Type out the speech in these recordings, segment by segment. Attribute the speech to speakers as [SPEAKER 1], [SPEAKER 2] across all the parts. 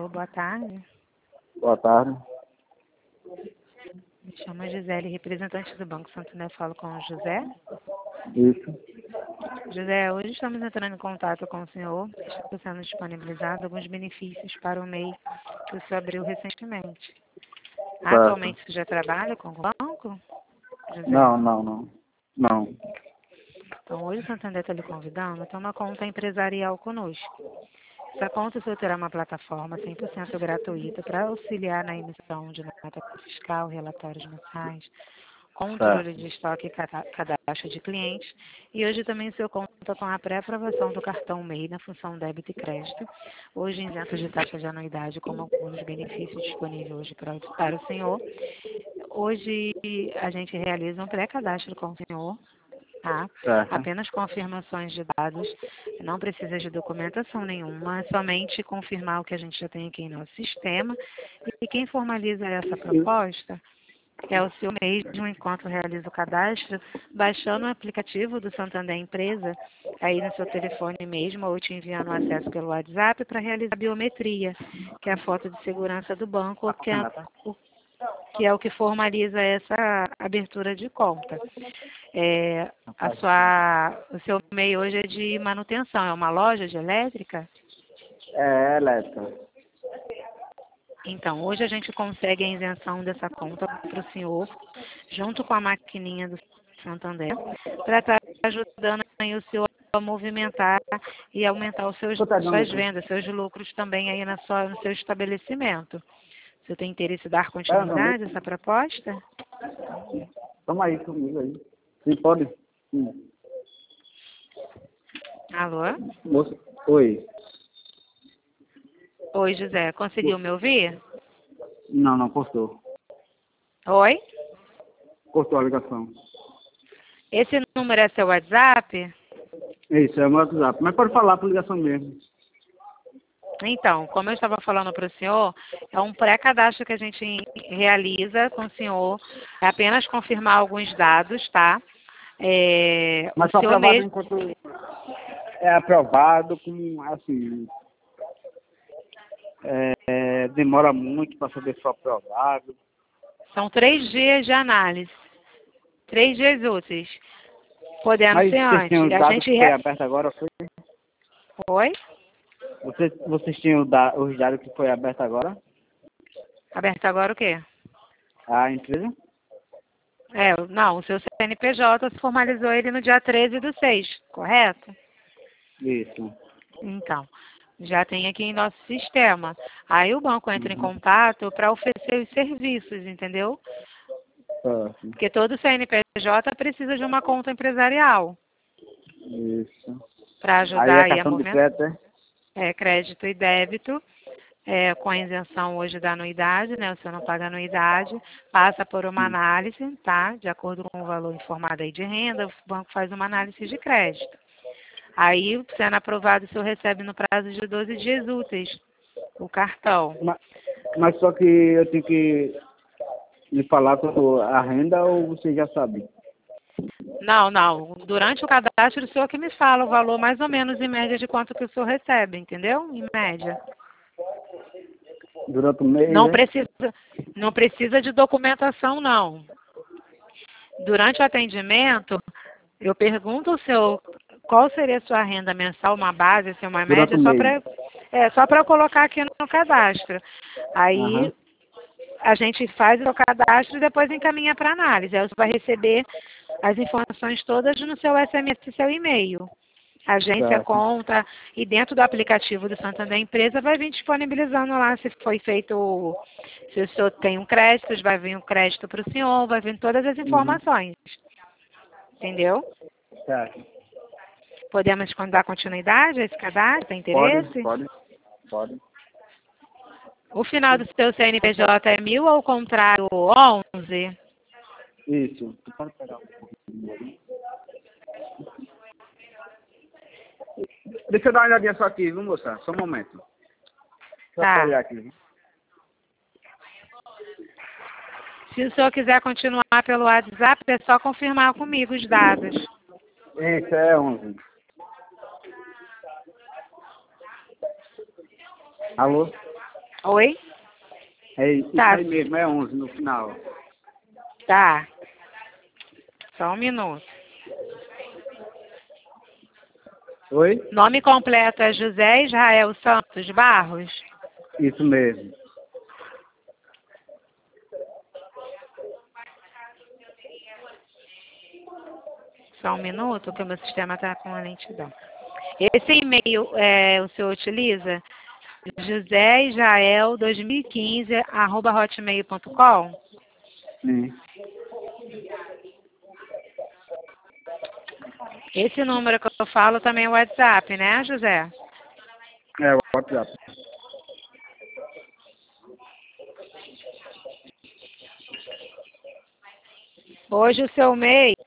[SPEAKER 1] senhor, boa tarde.
[SPEAKER 2] Boa tarde.
[SPEAKER 1] Me chamo Gisele, representante do Banco Santander, falo com o José.
[SPEAKER 2] Isso.
[SPEAKER 1] José, hoje estamos entrando em contato com o senhor, está sendo disponibilizado alguns benefícios para o MEI que o senhor abriu recentemente. Atualmente você já trabalha com o banco, José?
[SPEAKER 2] Não.
[SPEAKER 1] Então hoje o Santander está lhe convidando a ter uma conta empresarial conosco. Essa conta o senhor terá uma plataforma 100% gratuita para auxiliar na emissão de nota fiscal, relatórios mensais, controle de estoque e cadastro de clientes. E hoje também o senhor conta com a pré-aprovação do cartão MEI na função débito e crédito, hoje isento de taxa de anuidade, como alguns benefícios disponíveis hoje para o senhor. Hoje a gente realiza um pré-cadastro com o senhor. Tá?
[SPEAKER 2] Certo.
[SPEAKER 1] Apenas confirmações de dados, não precisa de documentação nenhuma, é somente confirmar o que a gente já tem aqui em nosso sistema. E quem formaliza essa proposta é o senhor mesmo, enquanto realiza o cadastro, baixando o aplicativo do Santander Empresa, aí no seu telefone mesmo, ou te enviando o acesso pelo WhatsApp para realizar a biometria, que é a foto de segurança do banco, que é o que formaliza essa abertura de conta. O seu MEI hoje é de manutenção, é uma loja de elétrica?
[SPEAKER 2] É elétrica.
[SPEAKER 1] Então, hoje a gente consegue a isenção dessa conta para o senhor, junto com a maquininha do Santander, para estar ajudando aí o senhor a movimentar e aumentar os suas vendas, seus lucros também aí no seu estabelecimento. O senhor tem interesse em dar continuidade a essa proposta?
[SPEAKER 2] Toma aí comigo aí. Sim, pode? Sim.
[SPEAKER 1] Alô?
[SPEAKER 2] Moça, oi.
[SPEAKER 1] Oi, José. Conseguiu me ouvir?
[SPEAKER 2] Não, cortou.
[SPEAKER 1] Oi?
[SPEAKER 2] Cortou a ligação.
[SPEAKER 1] Esse número é seu WhatsApp?
[SPEAKER 2] Isso, é o meu WhatsApp. Mas pode falar por ligação mesmo.
[SPEAKER 1] Então, como eu estava falando para o senhor, é um pré-cadastro que a gente realiza com o senhor. É apenas confirmar alguns dados, tá?
[SPEAKER 2] Mas só aprovado enquanto é aprovado com, assim, demora muito para saber se for aprovado.
[SPEAKER 1] São 3 dias de análise. 3 dias úteis. Podemos
[SPEAKER 2] Mas
[SPEAKER 1] ser
[SPEAKER 2] vocês tinham os
[SPEAKER 1] antes.
[SPEAKER 2] dados que foi aberto agora, foi?
[SPEAKER 1] Oi?
[SPEAKER 2] Vocês tinham os dados que foi aberto agora?
[SPEAKER 1] Aberto agora o quê?
[SPEAKER 2] A empresa?
[SPEAKER 1] Não, o seu CNPJ se formalizou ele no dia 13/6, correto?
[SPEAKER 2] Isso.
[SPEAKER 1] Então, já tem aqui em nosso sistema. Aí o banco entra em contato para oferecer os serviços, entendeu? Porque todo CNPJ precisa de uma conta empresarial.
[SPEAKER 2] Isso.
[SPEAKER 1] Para ajudar
[SPEAKER 2] aí
[SPEAKER 1] aí a
[SPEAKER 2] cartão de
[SPEAKER 1] movimentar.
[SPEAKER 2] crédito,
[SPEAKER 1] Crédito e débito. Com a isenção hoje da anuidade, né? O senhor não paga anuidade, passa por uma análise, tá? De acordo com o valor informado aí de renda, o banco faz uma análise de crédito. Aí, sendo aprovado, o senhor recebe no prazo de 12 dias úteis o cartão.
[SPEAKER 2] Mas só que eu tenho que me falar com a renda ou você já sabe?
[SPEAKER 1] Não. Durante o cadastro, o senhor que me fala o valor mais ou menos em média de quanto que o senhor recebe, entendeu? Em média.
[SPEAKER 2] Durante o mês,
[SPEAKER 1] Não precisa de documentação, não. Durante o atendimento, eu pergunto ao senhor qual seria a sua renda mensal, uma base, assim, uma média, só para eu colocar aqui no cadastro. Aí a gente faz o cadastro e depois encaminha para análise. Aí você vai receber as informações todas no seu SMS e seu e-mail. Agência, conta, e dentro do aplicativo do Santander Empresa vai vir disponibilizando lá se foi feito, se o senhor tem um crédito, vai vir um crédito para o senhor, vai vir todas as informações. Entendeu?
[SPEAKER 2] Certo.
[SPEAKER 1] Podemos dar continuidade a esse cadastro? Tem interesse?
[SPEAKER 2] Pode.
[SPEAKER 1] O final do seu CNPJ é 1000 ou ao contrário, 11?
[SPEAKER 2] Isso. Tu pode pegar um pouquinho. Deixa eu dar uma olhadinha só aqui, viu, moça? Só um momento.
[SPEAKER 1] Tá.
[SPEAKER 2] Olhar aqui.
[SPEAKER 1] Se o senhor quiser continuar pelo WhatsApp, é só confirmar comigo os dados.
[SPEAKER 2] Isso, é 11. Alô?
[SPEAKER 1] Oi?
[SPEAKER 2] É isso
[SPEAKER 1] Tá.
[SPEAKER 2] aí mesmo, é 11 no final.
[SPEAKER 1] Tá. Só um minuto.
[SPEAKER 2] Oi?
[SPEAKER 1] Nome completo é José Israel Santos Barros?
[SPEAKER 2] Isso mesmo.
[SPEAKER 1] Só um minuto, que o meu sistema está com uma lentidão. Esse e-mail o senhor utiliza? joséisrael2015@hotmail.com.
[SPEAKER 2] Sim.
[SPEAKER 1] Esse número que eu falo também é o WhatsApp, né, José?
[SPEAKER 2] É o WhatsApp.
[SPEAKER 1] Hoje o seu MEI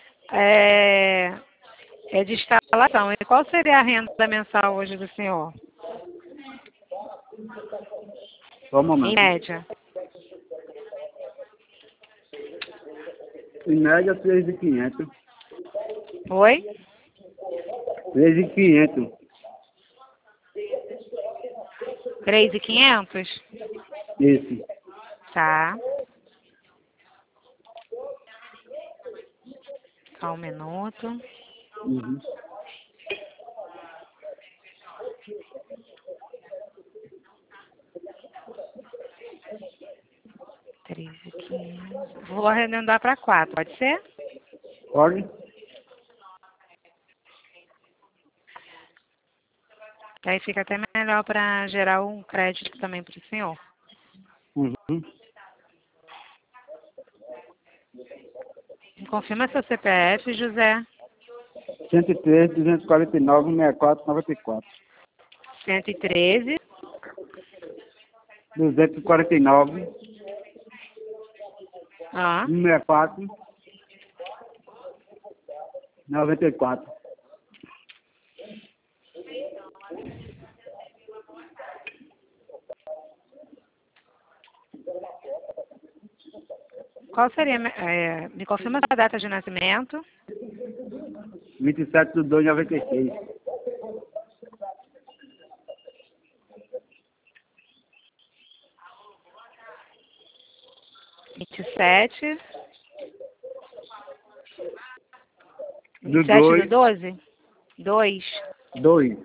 [SPEAKER 1] é de instalação. E qual seria a renda mensal hoje do senhor?
[SPEAKER 2] Só um
[SPEAKER 1] Em
[SPEAKER 2] momento.
[SPEAKER 1] média.
[SPEAKER 2] Em média, 3.500.
[SPEAKER 1] Oi?
[SPEAKER 2] 3.500.
[SPEAKER 1] 3.500?
[SPEAKER 2] Isso.
[SPEAKER 1] Tá. Só um minuto.
[SPEAKER 2] Uhum.
[SPEAKER 1] Vou arredondar para 4, pode ser?
[SPEAKER 2] Pode?
[SPEAKER 1] Aí fica até melhor para gerar um crédito também para o senhor.
[SPEAKER 2] Uhum.
[SPEAKER 1] Confirma seu CPF, José.
[SPEAKER 2] 103, 249, 64, 94.
[SPEAKER 1] 113,
[SPEAKER 2] 249,
[SPEAKER 1] ó.
[SPEAKER 2] 64, 94.
[SPEAKER 1] Qual seria, me confirma a data de nascimento?
[SPEAKER 2] 27 de 2, 96.
[SPEAKER 1] 27.
[SPEAKER 2] Do
[SPEAKER 1] 27 do
[SPEAKER 2] 2,
[SPEAKER 1] 12? 2.
[SPEAKER 2] 2,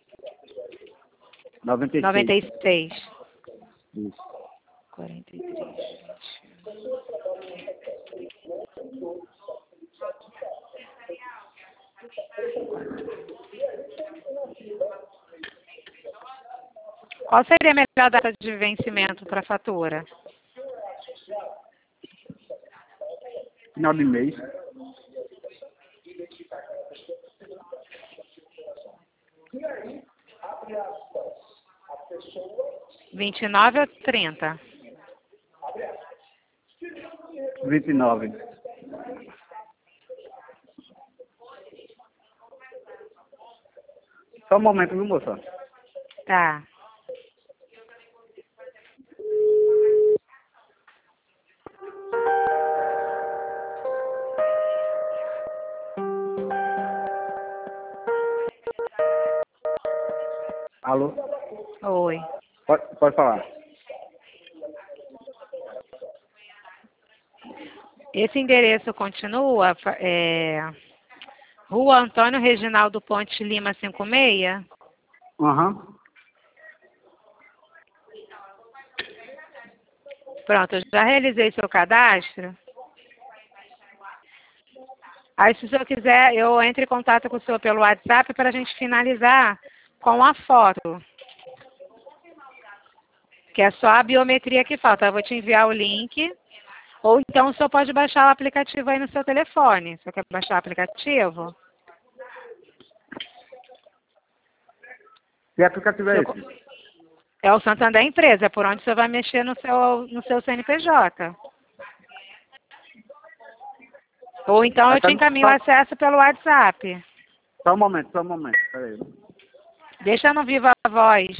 [SPEAKER 2] 96.
[SPEAKER 1] 96.
[SPEAKER 2] Isso.
[SPEAKER 1] 43. Qual seria a melhor data de vencimento para a fatura?
[SPEAKER 2] Final de mês.
[SPEAKER 1] 29 ou 30?
[SPEAKER 2] 29. Só um momento, viu, moça?
[SPEAKER 1] Tá.
[SPEAKER 2] Alô?
[SPEAKER 1] Oi.
[SPEAKER 2] Pode falar.
[SPEAKER 1] Esse endereço continua? Rua Antônio Reginaldo Ponte Lima 56?
[SPEAKER 2] Aham.
[SPEAKER 1] Pronto, eu já realizei seu cadastro. Aí, se o senhor quiser, eu entro em contato com o senhor pelo WhatsApp para a gente finalizar com a foto. Que é só a biometria que falta. Eu vou te enviar o link. Ou então o senhor pode baixar o aplicativo aí no seu telefone. O senhor quer baixar o aplicativo?
[SPEAKER 2] Que aplicativo é esse?
[SPEAKER 1] É o Santander Empresa, é por onde o senhor vai mexer no seu CNPJ. Ou então eu te encaminho o acesso pelo WhatsApp.
[SPEAKER 2] Só um momento, só um momento. Peraí.
[SPEAKER 1] Deixa no Viva a Voz.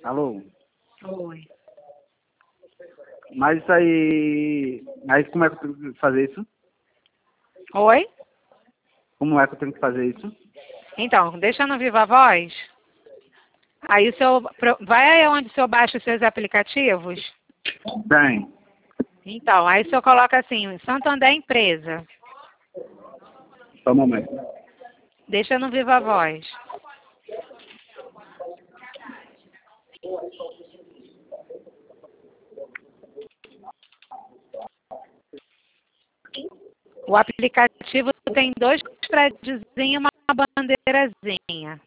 [SPEAKER 2] Alô?
[SPEAKER 1] Oi.
[SPEAKER 2] Mas isso aí... Mas como é que eu tenho que fazer isso?
[SPEAKER 1] Oi?
[SPEAKER 2] Como é que eu tenho que fazer isso?
[SPEAKER 1] Então, deixa no Viva Voz. Aí o seu... Vai aí onde o senhor baixa os seus aplicativos.
[SPEAKER 2] Tem.
[SPEAKER 1] Então, aí o senhor coloca assim, Santander Empresa.
[SPEAKER 2] Só um momento.
[SPEAKER 1] Deixa no Viva Voz. O aplicativo tem 2 prédios e uma bandeirazinha.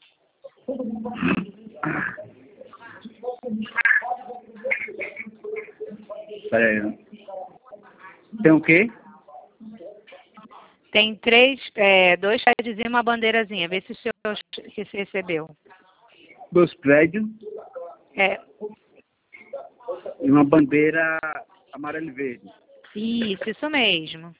[SPEAKER 2] Peraí. Tem o quê?
[SPEAKER 1] Tem 2 prédios e uma bandeirazinha. Vê se o senhor que se recebeu.
[SPEAKER 2] 2 prédios
[SPEAKER 1] É,
[SPEAKER 2] e uma bandeira amarela e verde.
[SPEAKER 1] isso mesmo.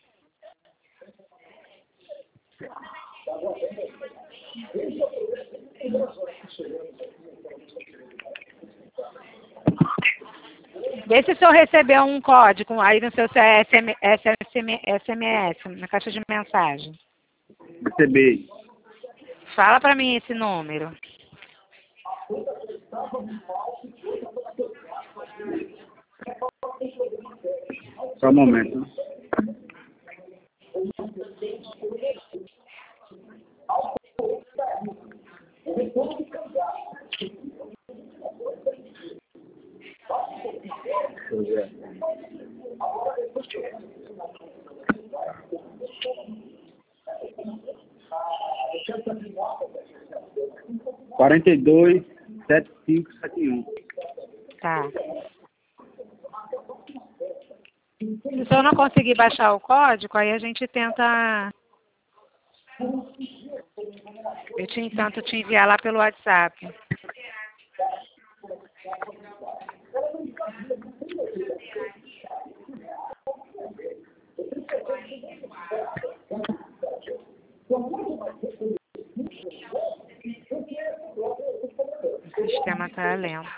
[SPEAKER 1] Vê se o senhor recebeu um código aí no seu SMS, na caixa de mensagem.
[SPEAKER 2] Recebi.
[SPEAKER 1] Fala para mim esse número.
[SPEAKER 2] Só um momento. Deixa eu ver. 427571.
[SPEAKER 1] Tá. Se o senhor não conseguir baixar o código, aí a gente tenta... tento te enviar lá pelo WhatsApp. O sistema está lento.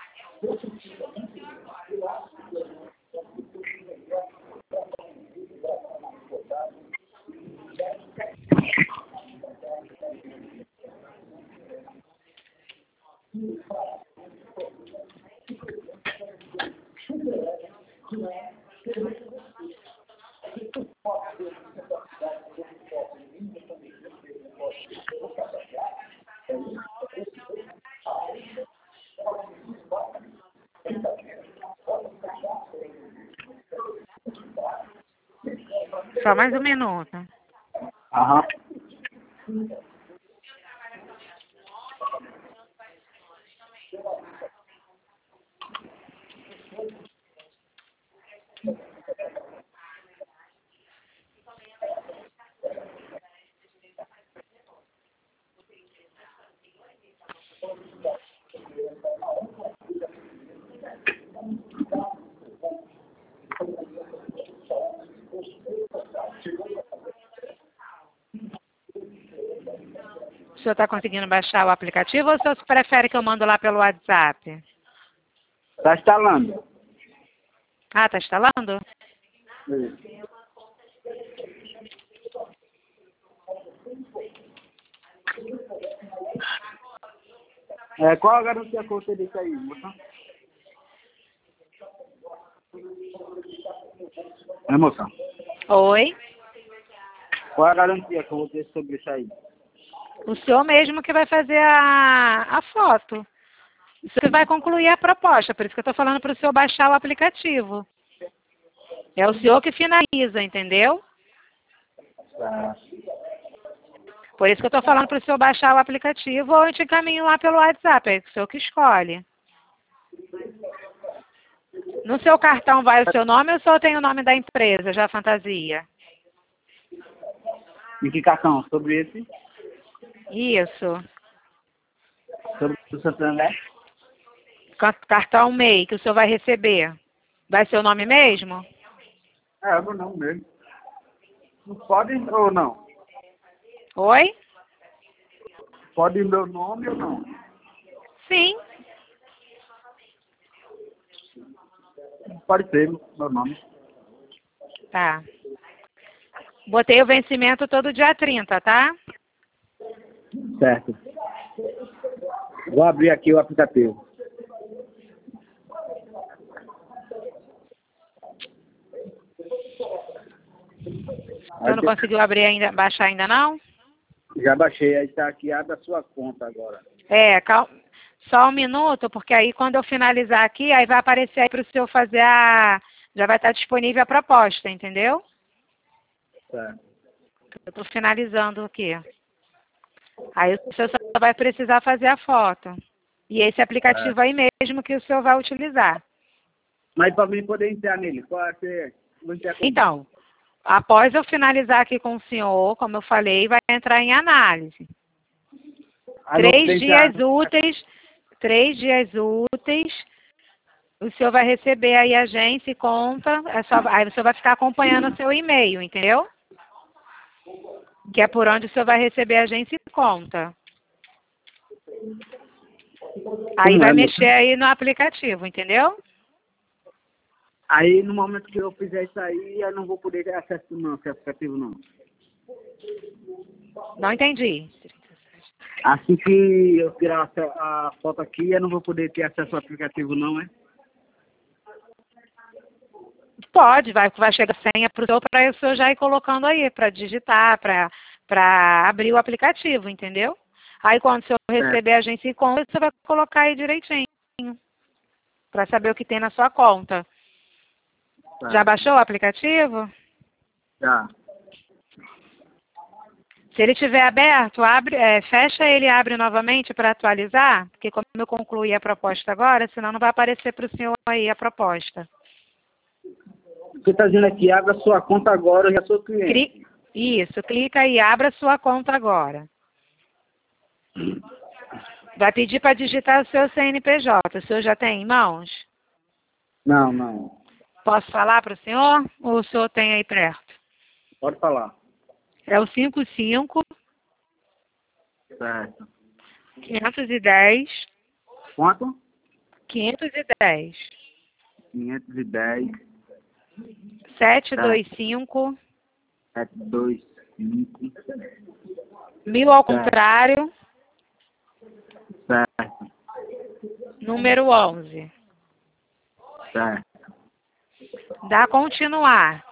[SPEAKER 1] Só mais um minuto.
[SPEAKER 2] Aham.
[SPEAKER 1] O senhor está conseguindo baixar o aplicativo ou o senhor prefere que eu mando lá pelo WhatsApp?
[SPEAKER 2] Tá instalando.
[SPEAKER 1] Ah, tá instalando?
[SPEAKER 2] Qual a garantia que você disse aí, moça? Moça?
[SPEAKER 1] Oi?
[SPEAKER 2] Qual a garantia que eu vou ter sobre isso aí?
[SPEAKER 1] O senhor mesmo que vai fazer a foto. Você vai concluir a proposta, por isso que eu estou falando para o senhor baixar o aplicativo. É o senhor que finaliza, entendeu?
[SPEAKER 2] Tá.
[SPEAKER 1] Por isso que eu estou falando para o senhor baixar o aplicativo ou eu te encaminho lá pelo WhatsApp, é o senhor que escolhe. No seu cartão vai o seu nome ou só tem o nome da empresa, já fantasia?
[SPEAKER 2] Em que cartão? Sobre esse?
[SPEAKER 1] Isso.
[SPEAKER 2] Sobre o Santander?
[SPEAKER 1] Cartão MEI que o senhor vai receber. Vai ser o nome mesmo?
[SPEAKER 2] É o meu nome mesmo. Não pode ou não?
[SPEAKER 1] Oi?
[SPEAKER 2] Pode ir meu nome ou não?
[SPEAKER 1] Sim.
[SPEAKER 2] Pode ser, meu nome.
[SPEAKER 1] Tá. Botei o vencimento todo dia 30, tá?
[SPEAKER 2] Certo. Vou abrir aqui o aplicativo.
[SPEAKER 1] Você não conseguiu abrir ainda, baixar ainda não?
[SPEAKER 2] Já baixei, aí está aqui, abre a sua conta agora.
[SPEAKER 1] Só um minuto, porque aí quando eu finalizar aqui, aí vai aparecer aí para o senhor fazer a... Já vai estar disponível a proposta, entendeu?
[SPEAKER 2] Certo.
[SPEAKER 1] Eu estou finalizando aqui. Aí o senhor só vai precisar fazer a foto. E esse aplicativo aí mesmo que o senhor vai utilizar.
[SPEAKER 2] Mas para mim poder entrar nele, pode ser...
[SPEAKER 1] Então, após eu finalizar aqui com o senhor, como eu falei, vai entrar em análise. 3 dias úteis, o senhor vai receber aí agência e conta, aí o senhor vai ficar acompanhando o seu e-mail, entendeu? Que é por onde o senhor vai receber agência e conta. Aí vai mexer aí no aplicativo, entendeu?
[SPEAKER 2] Aí no momento que eu fizer isso aí, eu não vou poder ter acesso não, esse aplicativo não.
[SPEAKER 1] Não entendi.
[SPEAKER 2] Assim que eu tirar a foto aqui, eu não vou poder ter acesso ao aplicativo não, é?
[SPEAKER 1] Pode, vai chegar a senha para o senhor já ir colocando aí, para digitar, para abrir o aplicativo, entendeu? Aí quando o senhor receber a agência e conta, você vai colocar aí direitinho, para saber o que tem na sua conta. Já baixou o aplicativo?
[SPEAKER 2] Já.
[SPEAKER 1] Se ele estiver aberto, fecha ele e abre novamente para atualizar, porque como eu concluí a proposta agora, senão não vai aparecer para o senhor aí a proposta.
[SPEAKER 2] Você está dizendo aqui, abra sua conta agora, eu já sou cliente.
[SPEAKER 1] Isso, clica e abra sua conta agora. Vai pedir para digitar o seu CNPJ. O senhor já tem em mãos?
[SPEAKER 2] Não.
[SPEAKER 1] Posso falar para o senhor? Ou o senhor tem aí perto?
[SPEAKER 2] Pode falar.
[SPEAKER 1] É o 55
[SPEAKER 2] Certo.
[SPEAKER 1] 510.
[SPEAKER 2] Quanto?
[SPEAKER 1] 510.
[SPEAKER 2] 510.
[SPEAKER 1] 725.
[SPEAKER 2] 725.
[SPEAKER 1] 1000 ao contrário.
[SPEAKER 2] Certo.
[SPEAKER 1] Número 11.
[SPEAKER 2] Certo.
[SPEAKER 1] Dá continuar.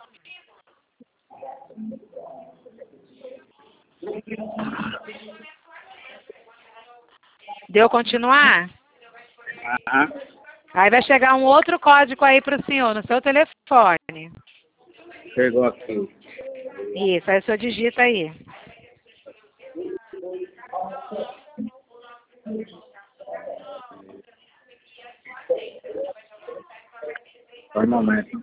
[SPEAKER 1] Deu continuar?
[SPEAKER 2] Aham.
[SPEAKER 1] Aí vai chegar um outro código aí para o senhor no seu telefone.
[SPEAKER 2] Chegou aqui.
[SPEAKER 1] Isso, aí o senhor digita aí.
[SPEAKER 2] Só um momento.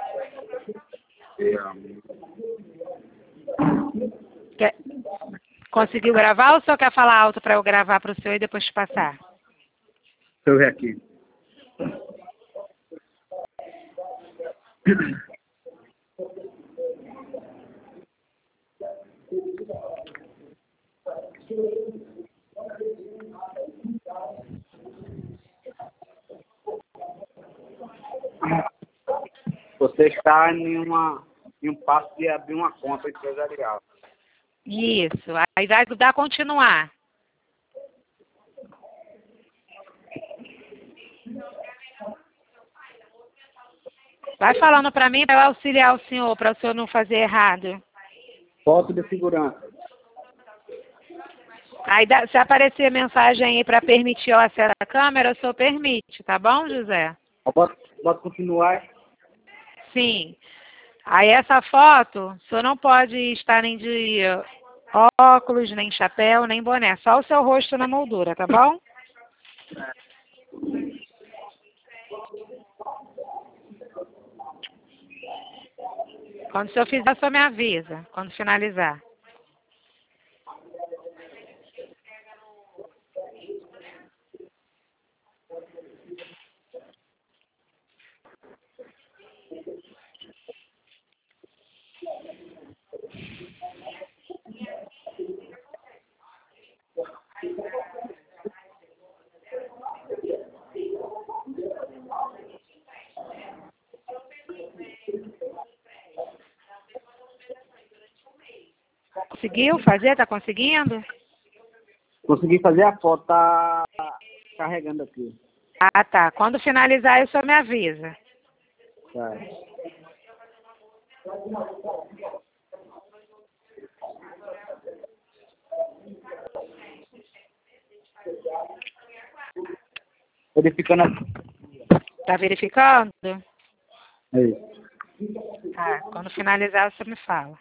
[SPEAKER 1] Conseguiu gravar ou o senhor quer falar alto para eu gravar para o senhor e depois te passar?
[SPEAKER 2] Deixa eu ver aqui. Você está em um passo de abrir uma conta empresarial.
[SPEAKER 1] Isso, aí vai dar continuar. Vai falando para mim para eu auxiliar o senhor, para o senhor não fazer errado.
[SPEAKER 2] Foto de segurança.
[SPEAKER 1] Aí se aparecer mensagem aí para permitir o acesso à câmera, o senhor permite, tá bom, José?
[SPEAKER 2] Pode continuar.
[SPEAKER 1] Sim. Aí essa foto, o senhor não pode estar nem de óculos, nem chapéu, nem boné. Só o seu rosto na moldura, tá bom? Quando o senhor fizer, o senhor me avisa, quando finalizar. Conseguiu fazer? Tá conseguindo?
[SPEAKER 2] Consegui fazer a foto, tá carregando aqui.
[SPEAKER 1] Ah, tá. Quando finalizar, o senhor me avisa.
[SPEAKER 2] Tá. Verificando aqui.
[SPEAKER 1] Tá verificando?
[SPEAKER 2] Aí.
[SPEAKER 1] Tá. Quando finalizar, o senhor me fala.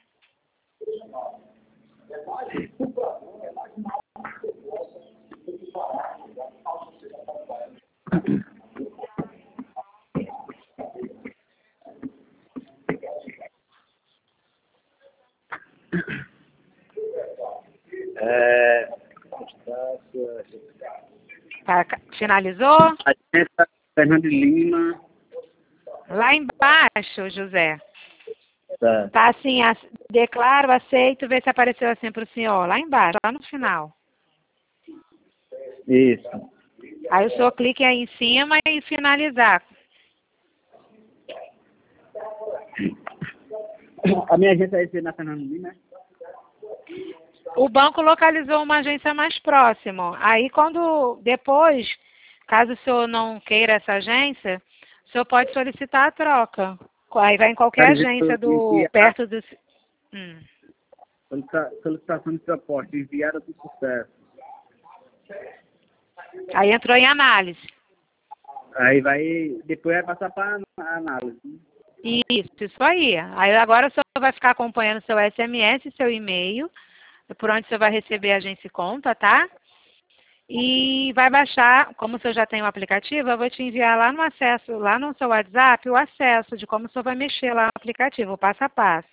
[SPEAKER 1] Tá. Finalizou?
[SPEAKER 2] Agência Fernando Lima.
[SPEAKER 1] Lá embaixo, José.
[SPEAKER 2] Tá.
[SPEAKER 1] Tá assim, declaro, aceito, vê se apareceu assim pro senhor. Lá embaixo, lá no final.
[SPEAKER 2] Isso.
[SPEAKER 1] Aí o senhor clica aí em cima e finalizar.
[SPEAKER 2] A minha agência é na Fernando Lima, né?
[SPEAKER 1] O banco localizou uma agência mais próxima. Aí depois, caso o senhor não queira essa agência, o senhor pode solicitar a troca. Aí vai em qualquer agência perto do...
[SPEAKER 2] Solicitação de proposta enviada por sucesso.
[SPEAKER 1] Aí entrou em análise.
[SPEAKER 2] Aí depois vai passar para análise.
[SPEAKER 1] Isso aí. Aí agora o senhor vai ficar acompanhando seu SMS, seu e-mail, por onde o senhor vai receber a agência e conta, tá? E vai baixar, como o senhor já tem o aplicativo, eu vou te enviar lá no seu WhatsApp, o acesso de como o senhor vai mexer lá no aplicativo, o passo a passo.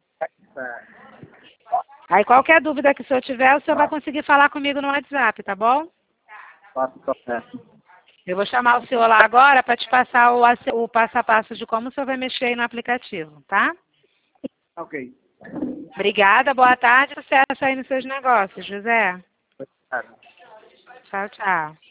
[SPEAKER 1] Aí qualquer dúvida que o senhor tiver, o senhor vai conseguir falar comigo no WhatsApp, tá bom?
[SPEAKER 2] Passo a passo.
[SPEAKER 1] Eu vou chamar o senhor lá agora para te passar o passo a passo de como o senhor vai mexer aí no aplicativo, tá?
[SPEAKER 2] Ok.
[SPEAKER 1] Obrigada, boa tarde, sucesso aí nos seus negócios, José. Tchau, tchau.